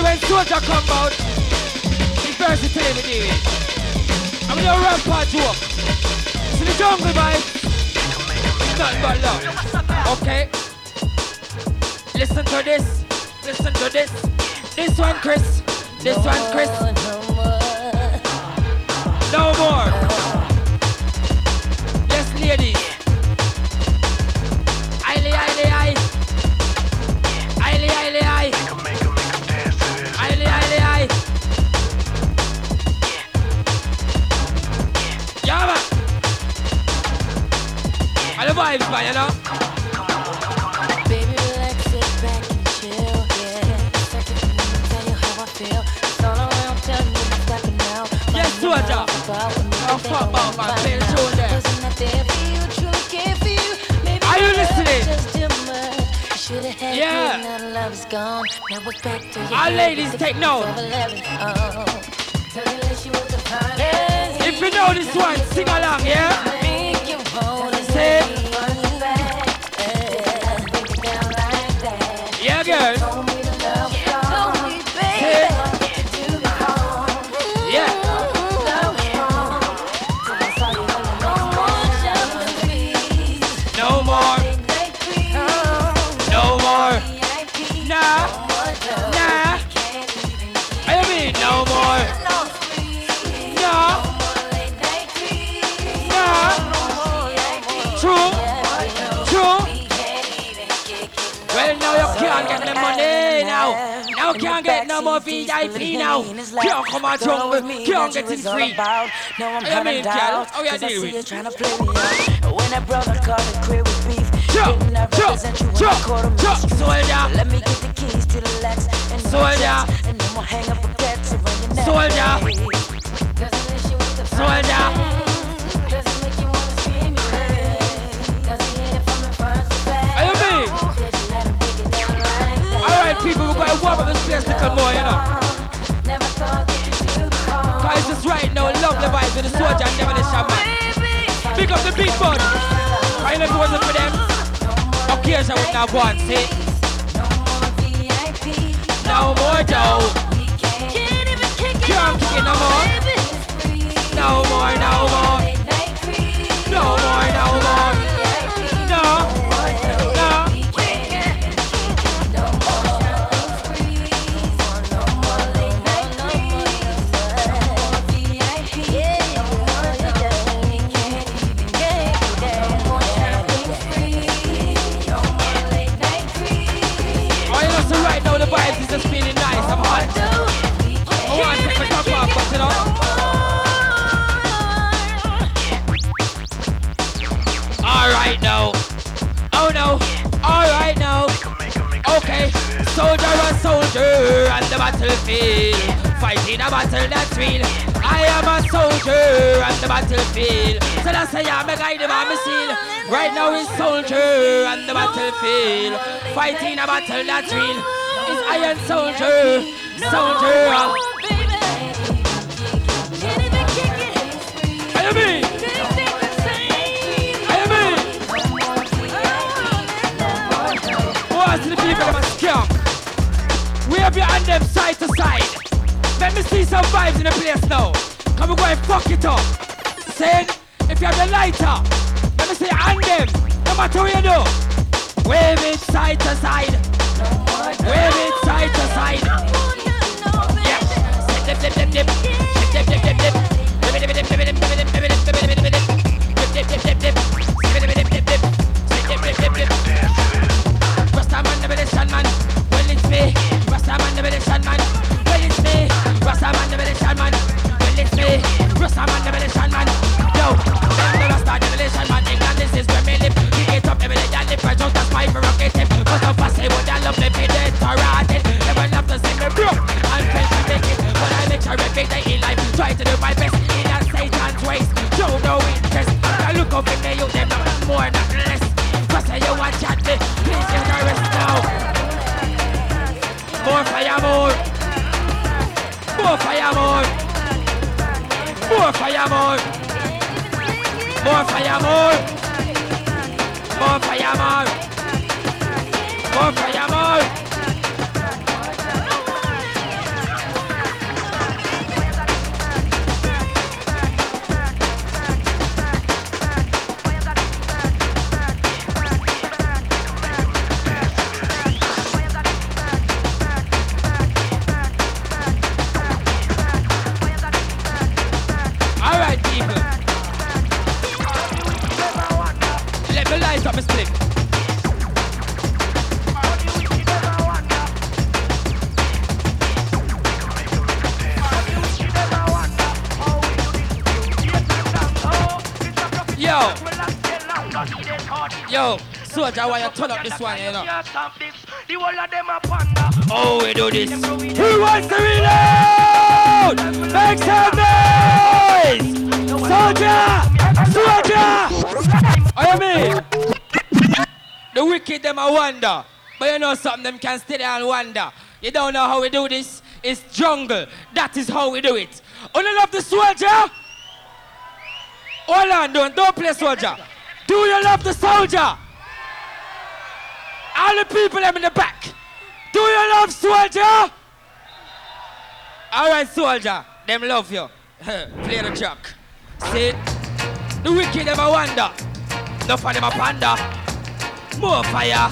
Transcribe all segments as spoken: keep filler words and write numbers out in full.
when soldier come out, it's versatility with David. I'm gonna rap part joke. See the jungle vibe? It's nothing but love. Okay? Listen to this. Listen to this. This one, Chris. This no one, Chris. No more. Yes, ladies. Aile, aile, aile. Aile, aile, aile. Aile, aile, aile. Yeah, man. I the vibes, man, you know? Soldier, oh fuck about my play tune there. Are you listening? Yeah. Our ladies take note. If you know this one, sing along, yeah? Say yeah, girl. Can't get no more V I P now. Can't come out jungle. Can't get it free. I mean, girl, how you deal with it? When a brother called a crib with beef, didn't represent you when I caught him. Soldier, let me get the keys to the Lex and soldier, and then we'll hang up a pet around your neck. Soldier, soldier. Are you me? Alright, people, we're going to warm up this place a little more, you know. Guys, just right now, love the vibes with the soldier and demolition man. Pick up the big bun. Right, if it wasn't for them, occasion would not go on, see? No more dough. Can't kick it no more. No more, no more. No more, no more. No, no. Vibes is just feeling nice, I'm hot. I want to take my top off, but you know. Alright now. Oh no. Alright now. Okay. Soldier and soldier on the battlefield. Fighting a battle that's real. I am a soldier on the battlefield. So that's why I'm a guide of my seal. Right now is soldier on the battlefield. Fighting a battle that's real. Is Iron Soldier, Soldier. Are you me? Are you me? What's the people of a scam? Wave your hand them side to side. Let me see some vibes in the place now. Come and go and fuck it up. Saying, if you have the lighter, let me see hand them. No matter what you do. Wave it side to side. Wave it side to side. Yeah. Dip, dip, dip, dip. Dip, dip, dip, dip, dip. Dip, dip, dip, dip, dip, dip, dip, dip, dip, dip, dip. Dip, dip, dip, dip, dip. Dip, dip, dip, dip, dip. Dip, dip, dip, dip. Rasta man, the Belgian man. Well, it's me. Rasta man, the Belgian man. Well, it's me. Rasta man, the Belgian man. Well, it's me. Rasta man, the Belgian man. Yo, them the Rasta, the Belgian man. England, this is where me live. Kick it up every day, and if I just a spy for rocket tip. But I'm fast, I would love me be dead or rotted. Never love to see me broke and fail to make it. But I make sure every day in life, try to do my best in a Satan's ways. Show no interest. I look up in the youth, them nothing more, nothing less. Cause you want chat me, please get a rest now. More fire, more. More fire, more. More fire, more. More fire, more. More fire, more. More fire, more. light up a split. Yo, yo, soldier, why you turn up this one, you know? Oh, we do this. Who wants to reload? Make some noise! Soldier! Soldier! Oh, you mean? The wicked, them a wonder. But you know something, them can stay there and wonder. You don't know how we do this? It's jungle. That is how we do it. Only love the soldier? Hold on, don't, don't play soldier. Do you love the soldier? All the people them in the back. Do you love soldier? All right, soldier, them love you. Play the track. See, the wicked them a wonder. Enough of them a panda. More fire.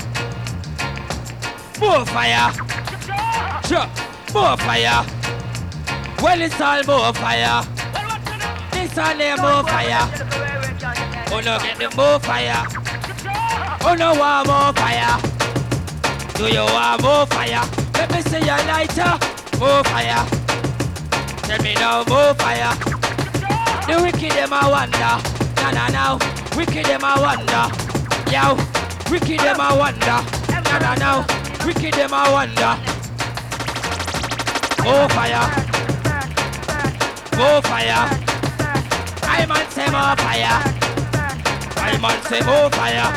More fire. Sure, more fire. Well, it's all more fire. This all there more fire. Oh no, get the more fire. Oh no, want more fire. Do you want more fire? Let me see your lighter. More fire. Tell me now, more fire. The wicked them a wonder. Na na now. Wicked them a wonder. Yo. Wicked them a wonder. Na na now. Wicked them a wonder. More fire. More fire. I man say more fire. I man say more fire.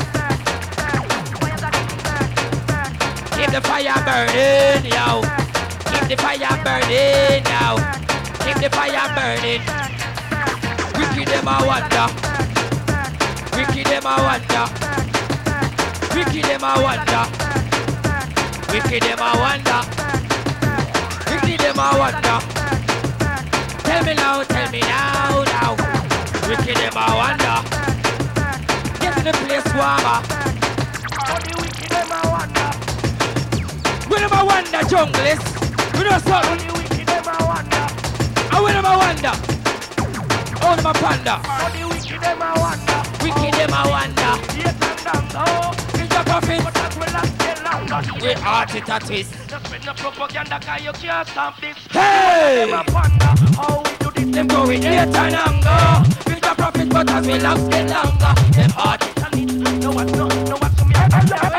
Keep the fire burning, yo. Keep the fire burning, yo. Keep the fire burning. Wicked them a wonder. Wicked them a wonder. Wicked them a wonder. Wicked them a wonder. Wicked them a wonder. Tell me now, tell me now, now. Wicked them a wonder. Get to the place warmer. How the wicked them a wonder. We them a wonder, junglist. We know something. How the wicked them a wonder. How we them a wonder. How them a panda. How the wicked them a wonder. Wicked them a wonder. Yes and dance, oh. It's a profit. But that will last get longer. We art it a twist. Just with no propaganda, cause you can't stop this. Hey! How we do this, them go with hate and anger. With a profit, but as we love get longer. Them art it and it. No what, no, no what, so me a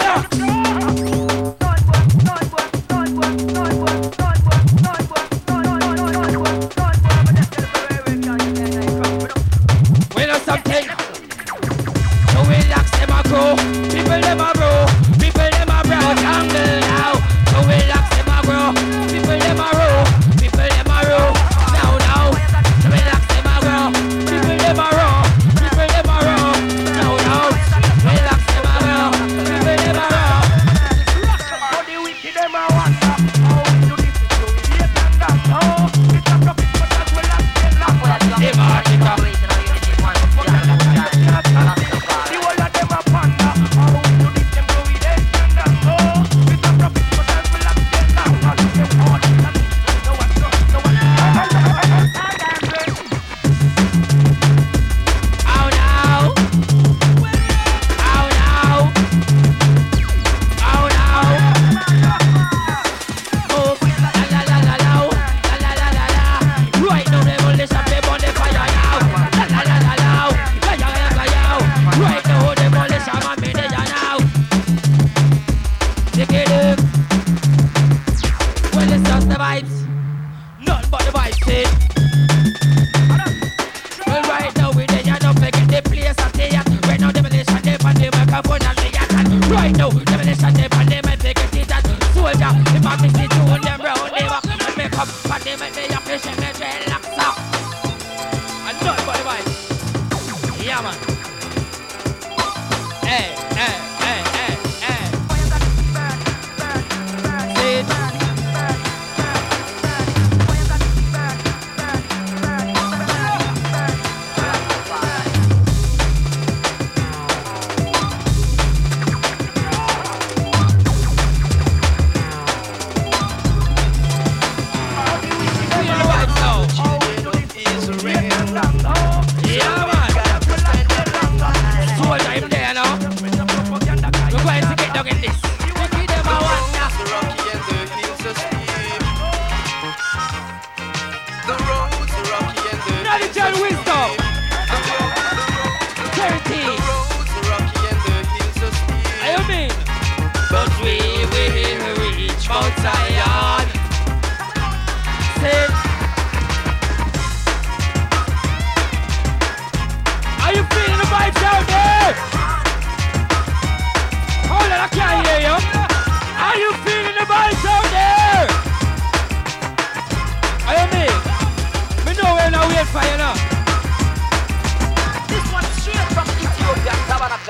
we know something. So we relax them a grow. People them a grow. People them a grow. Jungle now. So we relax them a grow. People them a roll. People them a roll. Now now. So we relax them a grow. People them a roll. People them a roll. Now now. So we relax them a grow. People them a roll. How the wicked them a wonder. How we do this is so weird and that. Oh, it's a profit but as well as get lost. Them a chica. The whole of them a panda. How we do this them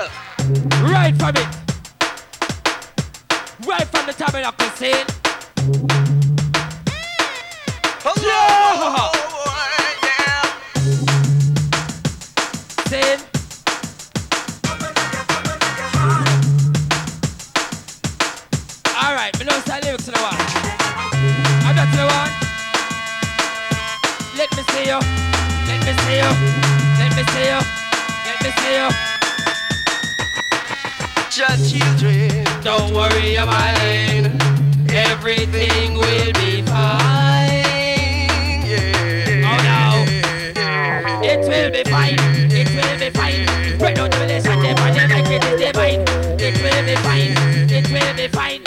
Right from it. Right from the tabernacle scene. Yeah. Scene. Alright, we know some lyrics to the one. I got to the one. Let me see you. Let me see you. Let me see you. Let me see you. Your children, don't worry your mind. Everything will be fine. Yeah. Oh no. It will be fine. It will be fine. Right now the relation they find them like it is divine. It will be fine. It will be fine.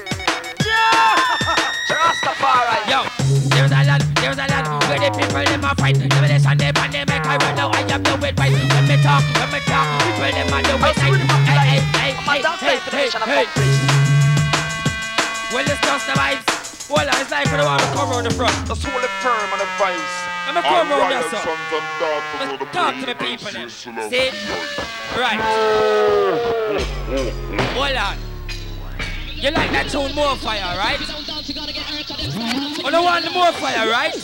Rastafari. Yo, there's a land, there's a land where the people them a fight. The relation they find them make I run now. I am the way right. When me talk, when me talk, people them a the way right. Hey, hey, hey, hey, hey, hey, hey. Well, it's just the vibes. Well, it's like when I want to come around the front. That's all the firm and the vibes. Let me come around there, sir. Let's talk to the people then. See? Right. Hold on. You like that tune More Fire, right? Oh, the one More Fire, right?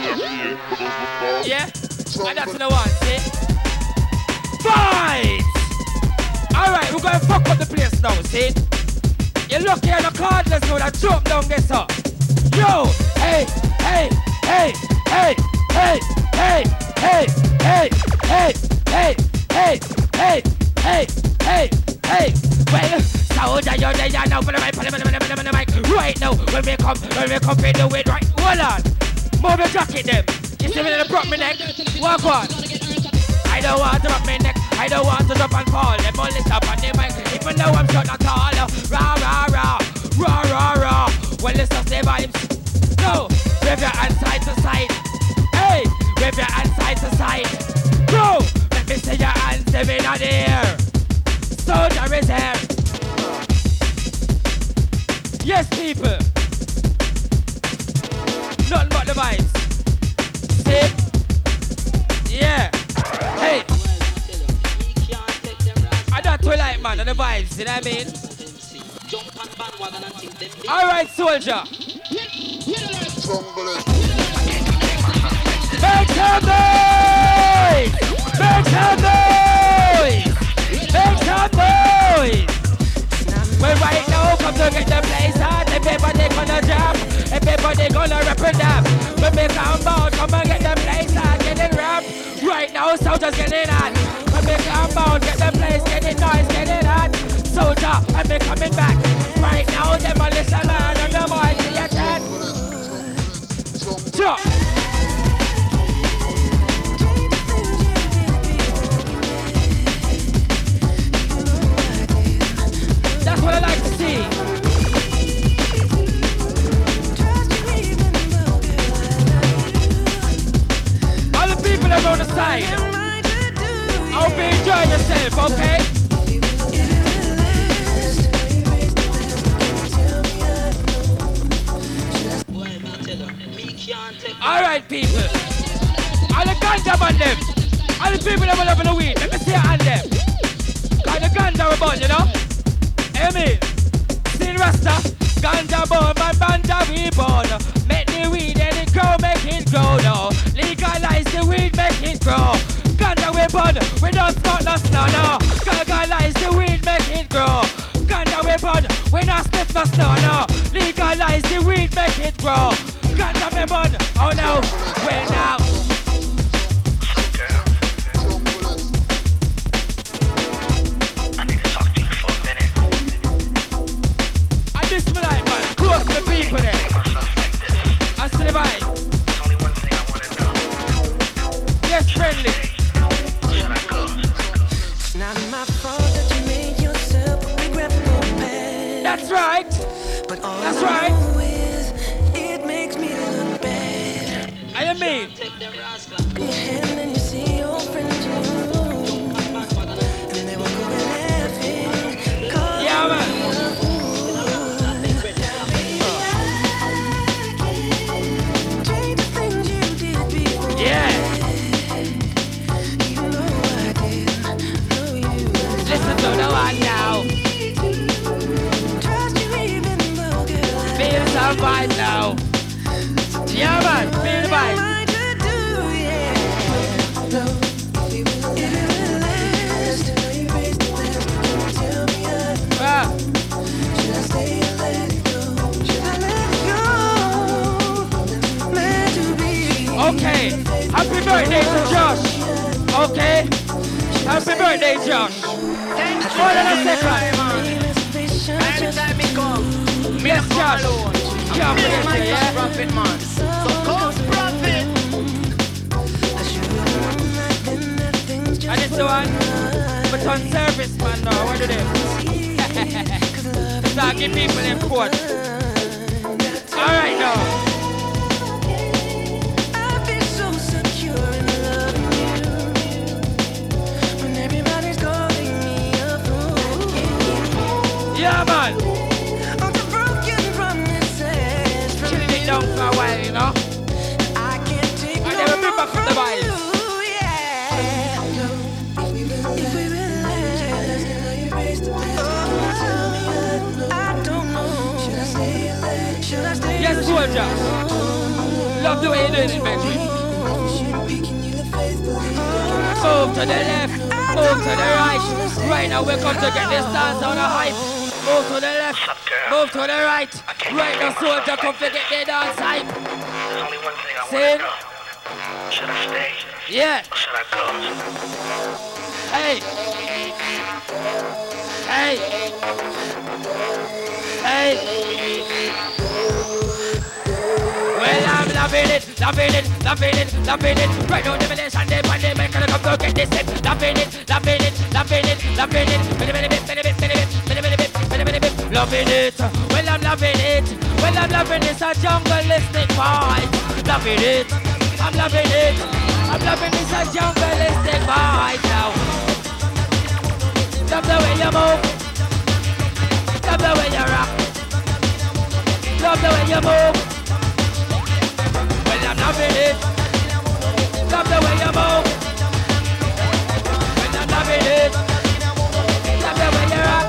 Yeah? And that's the one, see? Fight! Alright, we're gonna fuck up the place now, see? You're lucky on the cardless now that jump down this up. Yo! Hey! Hey! Hey! Hey! Hey! Hey! Hey! Hey! Hey! Hey! Hey! Hey! Hey! Hey! Hey! Well, soldier, you're there now for the mic, for the mic, right now. When we come, when we come, we do it right. Hold on. Move your jacket, them. You see me in the prop me neck? Walk on. I don't want to drop my neck. I don't want to drop and fall. Them only stop on the mic. Even though I'm short and tall. Rah, rah, rah. Rah, rah, rah. Well, it's just the vibes. No. Wave your hand side to side. Hey. Wave your hand side to side. Go. Let me see your hands them in the air. Soldier is here. Yes, people. Nothing but the vibes. See? Yeah. Hey. I don't too like, man, on the vibes, you know what I mean? Alright, soldier. Make some noise! Make some noise! Make some noise! Well, right now, come to get the place hot. Everybody gonna jump. Everybody gonna rap and dab. When we come out, come and get the place hot. Get it rap. Right now, soldiers getting hot. When we come out, get the place, get it nice, get it hot. Soldier, and we coming back. Right now, demolition man on the mic. See your chat. Jump. That's what I like to see. All the people around the side, I hope you enjoy yourself, okay? Alright, people. All the ganja on them. All the people that will have the weed. Let me see your hand them. Cause the ganja are born, you know? Hear me? Sin Rasta, ganja born, my banda we born. Make the weed and it grow, make it grow now. Legalize the weed, make it grow. Ganja we born, we don't smoke no snow no. Legalize the weed, make it grow. Ganja we born, we don't sniff no snow no. Legalize the weed, make it grow. Ganja we born, oh no, we now. People there. I still vibe. Yes, friendly. It's not my fault that you made yourself a regretful past. That's right. But all That's I right. know is it makes me look bad. I mean. Your hand and you see your friends in the room. And they walk away laughing. Yeah, man. some vibe now. Yeah, man, feel the vibe. Ah. Okay, happy birthday to Josh. Okay, happy birthday, Josh. Hold on a second. Anytime he come, me Yes, come Josh. alone. Come I'm here, my yeah? profit man. So cause profit. And this one, but on service, man, now, what do they? Start giving people in court. Alright, now. Yeah, man. Chilling it down for a while, you know. I never been back from the vibes. Yes, soldier. Love the way you're doing it, baby. Move to the left, move to the right. Right now, we're come to get this dance on the hype. Move to the left, move to the right. Right now, soldier, come to get the dance hype. There's only one thing I See? want to know. Should I stay Yeah. or should I go? Hey. Hey. Hey. Well, I'm loving it, loving it, loving it, loving it. Right now, the village and the pandemic, gonna come to get this hit. Loving it, loving it, loving it, loving it. Loving it. Well, I'm loving it. Well, I'm loving this a jungleistic vibe. Loving it. I'm loving it. I'm loving this a jungleistic vibe now. Love the way you move. Love the way you rock. Love the way you move. Well, I'm loving it. Love the way you move. Well, I'm loving it. Love the way you rock.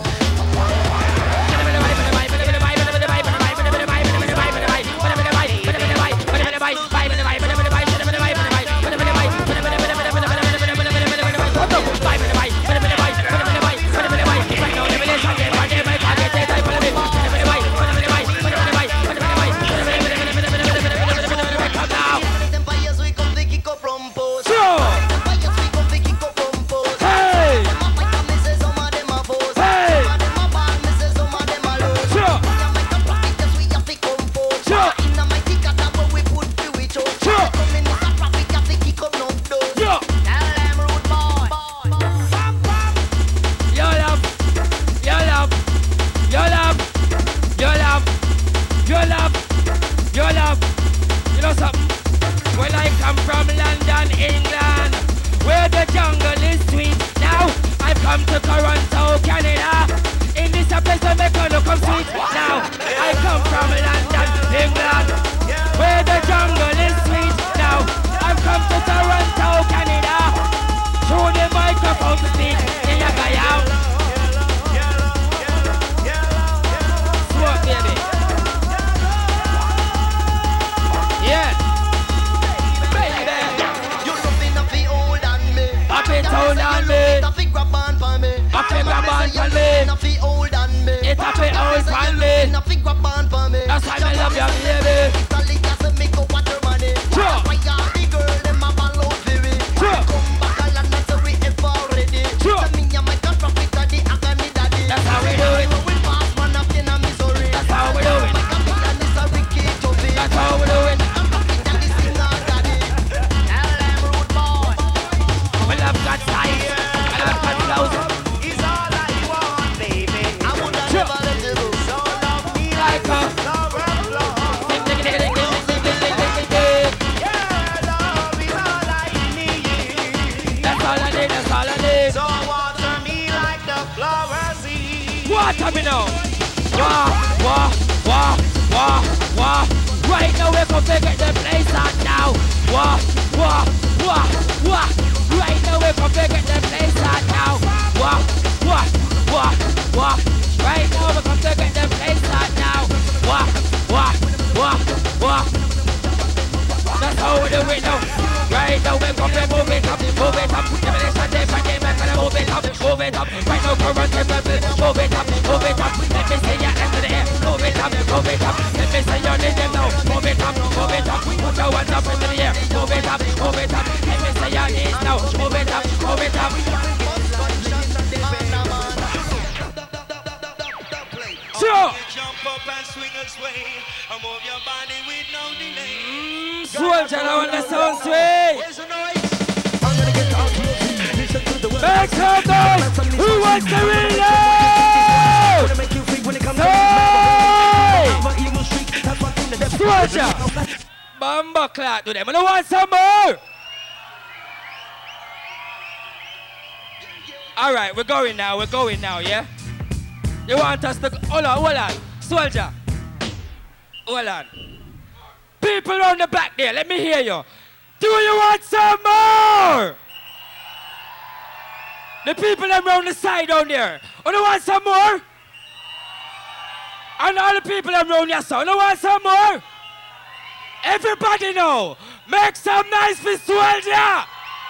Water me now. Wah, wah, wah, wah, wah. Right now we're gonna figure the place out now. Wah, wah, wah, wah. Right now we're gonna figure the place out now. Wah, wah, wah, wah. Right now we're gonna figure the place out now. Wah, how we do it now. Right now we come and move it up, move it up. Give me the shot, they find them, and move it up, move it up. Right now current level, move it up, move it up. Let me see your hands in the air, move it up, move it up. Let me see your name now, move it up, move it up. Put your hands up in the air, move it up, move it up. Let me see your knees now, move it up, move it up. Sure. Jump up and swing and sway, and move your body with no delay. Soldier, I want the sound sway. Where's the noise? Make some noise. Who wants to reload? Hey! Soldier. Bamba clock to them. I don't want some more. All right, we're going now. We're going now, yeah? You want us to... Hold on, hold on. Soldier. Hold on. People on the back there, let me hear you. Do you want some more? The people around the side down there. Oh, you want some more? And all the people around your son, you want some more? Everybody know. Make some noise for Soldier.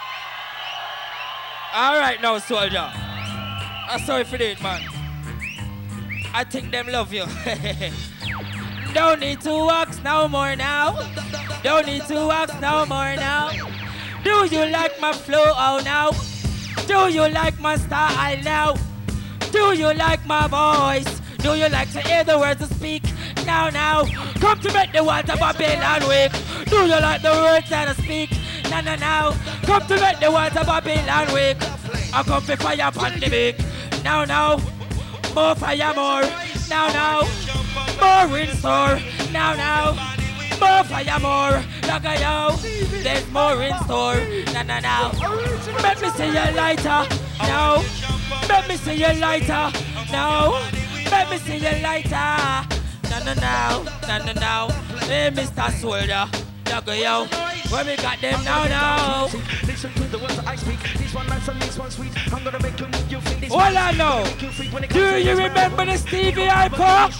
All right now, Soldier. I'm sorry for that, man. I think them love you. Don't need to wax no more now. Don't need to wax no more now. Do you like my flow oh now? Do you like my style now? Do you like my voice? Do you like to hear the words I speak? Now, now, come to make the water Babylon wake. Do you like the words that I speak? Now, now, now, come to make the water Babylon wake. I come for fire pandemic. Now, now. More fire, more. Now, now. More in store. Now, now. More fire, more. Look at you. There's more in store. Now, now, now. Let me see your lighter. Now. Let me see your lighter. Now. Let me see your lighter. Now, now, now. Now, now, now. Hey, Mister Soldier. Look at you. Where we got them now, now. Listen to the words that I speak. This one nice and this one sweet. I'm gonna make you move your feet. All I know. Do you remember the Stevie Hyper?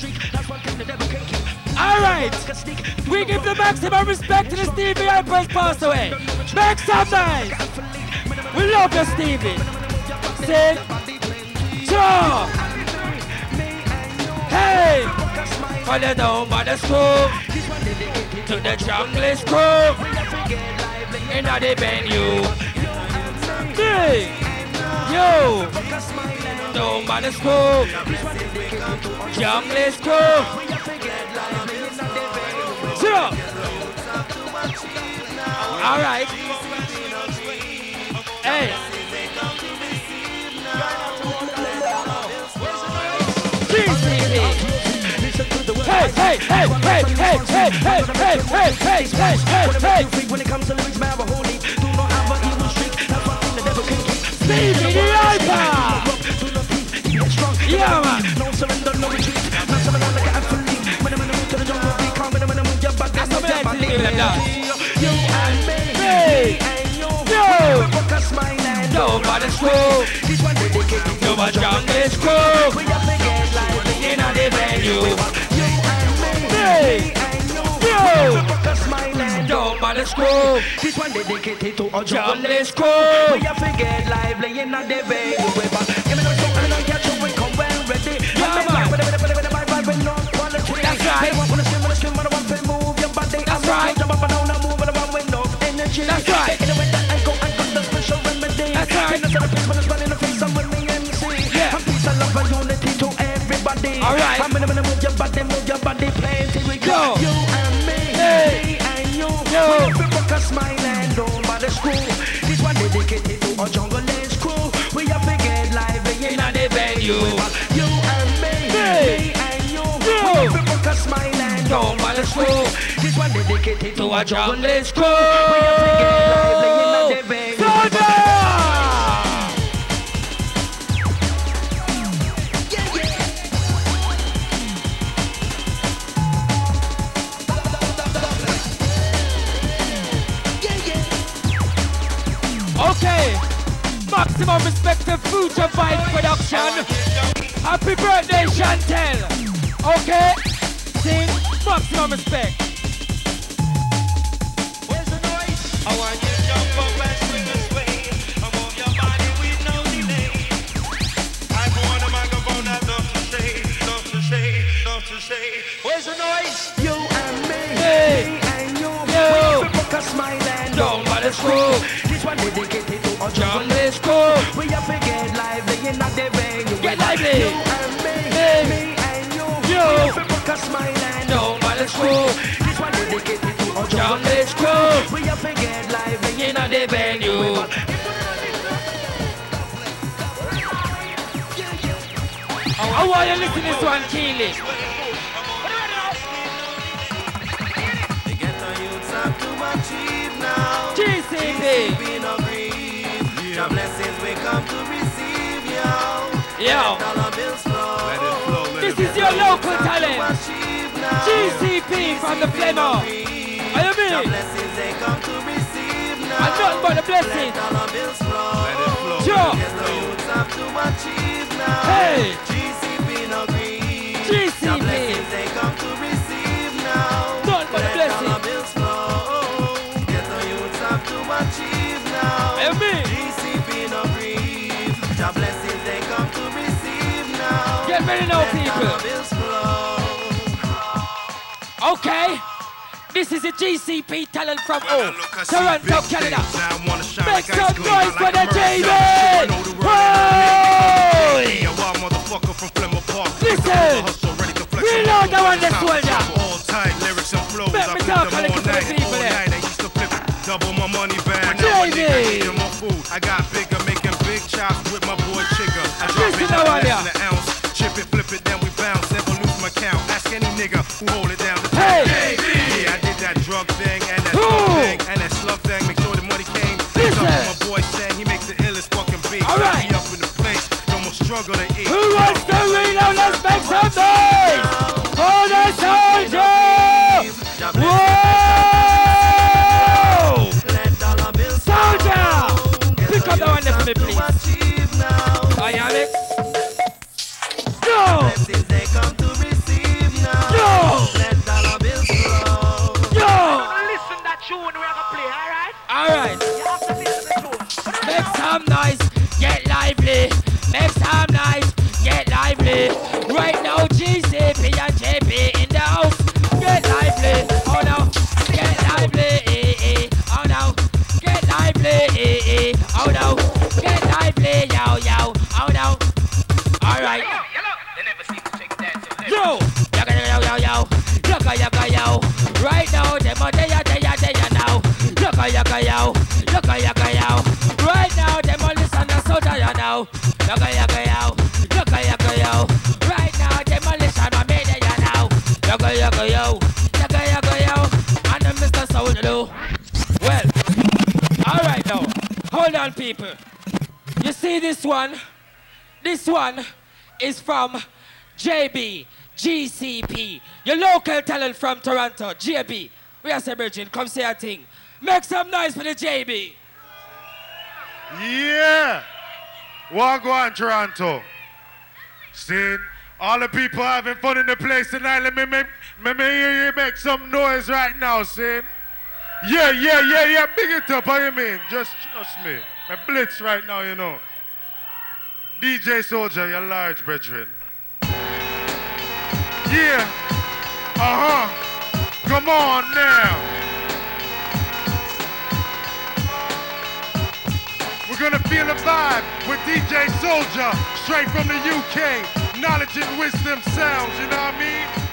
All right. We give the maximum respect to the Stevie Hyper who's passed away. Make some noise. We love you, Stevie. Sing. Sure. Hey. Follow down by the school. To the jungle school. In the venue. Hey. Yo. Down by the school. Jungle school. Sure. All right. Hey. Hey, hey, hey, hey, hey, hey, hey, hey, hey, hey, hey, hey, hey. When it comes to lyrics, man, I'm holy. Do not have an evil streak. That's one thing the devil can keep. Stevie the Hyper. Do not peace. Get strong. Yeah, man. No surrender, no retreat. Not someone like an athlete. When I'm in the mood to the jungle, be calm. When I'm in the mood, your body. That's what I like to give them that. You and me. Hey. And you. Yo. Focus my land. Nobody school. This one dedicated to a jungle school. We have to get live In the venue. Hey, yo, focus my land. Nobody school. This one dedicated to a Jungle jungle school. We have to get lively in the venue. Give me no smoke and I get you. We come well ready. Yeah, man. That's right. That's right. Jump up and down and move around with no energy. That's right. Taking away the ankle and got the special remedy. That's right. Fitness and the peace when it's running the face and with me M C. Yeah. And peace and love and unity to everybody. All right. I'm gonna move your body, move your body, plenty we go. Yo. You and me, Hey. me and you. Yo. We have to focus my land on by the school. This one dedicated to a jungle crew. We have to get lively in In the venue. You and me, Hey. me and you. Yo. We have to focus my land on by the school. This one dedicated To to a a jungle jungle school. We have to get lively in the venue. Soldier! Okay, maximum respect to Future Vibe Production. Happy birthday, Chantel. Okay, sing maximum respect. Where's the noise? want you jump up and swing and sway. And move your body with no delay. I go on the microphone, have nothing to say, nothing to say, nothing to say. Where's the noise? You and me, Hey. me and you. Yo. We book a smile and Don't bother school. This one dedicated to our Jungle jungle. is cool. We have to get lively in the venue. Get lively. You and me, Hey. me and you. Yo. We have to book a smile and Don't bother school. This one dedicated to our Jungle jungle. is cool. We have to get lively In the venue. I want you to listen to this one, Keely. They get the youths up to achieve now. G C B. We no grieve. Your blessings we come to receive, yo. Yo. Dollar bills flow. Let it flow, let This it is your local talent. Achieve now. G C P from the Flemo. Are you Your me? blessings they come to receive now. And nothing but the blessing. Dollar bills flow. Let it flow. Sure. Get the youths up to achieve now. Hey. G C P no grieve. G C Your P. blessings they come to receive now. Nothing but the Let blessing. dollar bills flow. Get the youths up to achieve now. Are you me? G C P no grieve. Your blessings they come to receive now. Get ready now, Let people. dollar bills flow. Okay. This is a G C P talent from When I oh, look, I see Toronto, big Canada. things. Now I wanna shine Make like some ice cream, noise I for like the a J merge. B. I know the word Hey! and a wild motherfucker from Flemmer Park. Listen. Hustle, ready to flex Reload on the one my that's top. soldier. All tight, lyrics and flows. Let I me flip talk them a little all to the night, people all there. night. I used to flip it, double my money back. J Now B. my nigga eating more food. I got bigger, making big chops with my boy Chigga. I drop Listen it now, less yeah. than an ounce. Chip it, flip it, then we bounce. Never lose my count. Ask any nigga who hold it down. Hey. Yeah, I did that drug thing and that Who? slug thing and that slug thing. Make sure the money came. Listen. My boy saying he makes the illest fucking beat. All right. Be up in the place. No more struggle to eat. Who wants to reload? Let's make some noise for the soldier! Whoa! Let dollar bills Soldier! Pick up the one there for me, please. achieve now. Dynamic. Go! Blessings they come to receive now. Yo! Let dollar bills flow. Yo! Listen that tune we're gonna play, alright? Alright. You have to listen to the tune. Make some noise, get lively. Make some noise, get lively. Right now, G C P and J P in the house. Get lively, oh no. Get lively, eh, eh, oh no. Get lively, eh, eh, oh no. Get lively, yo, yo, oh no. Alright. Yo, yaga yo yo yo, yaga yaga yo. Right now, them are there, there, there now. Yaga yaga yo, yaga yaga yo. Right now, them are listen to soldier now. Yaga yaga yo, yaga yaga yo. Right now, them are listen to me there now. Yaga yaga yo, yaga yaga yo. And then Mister Soldier. Well, all right now, hold on, people. You see this one? This one is from J B, G C P, your local talent from Toronto, J B. We are celebrating, come say a thing. Make some noise for the J B. Yeah. Wagwan, Toronto. See, all the people having fun in the place tonight. Let me make, let me hear you make some noise right now, see. Yeah, yeah, yeah, yeah. Big it up, how you mean? Just trust me. My blitz right now, you know. D J Soldier, your large brethren. Yeah. Uh-huh. Come on now. We're gonna feel the vibe with D J Soldier, straight from the U K. Knowledge and wisdom sounds, you know what I mean?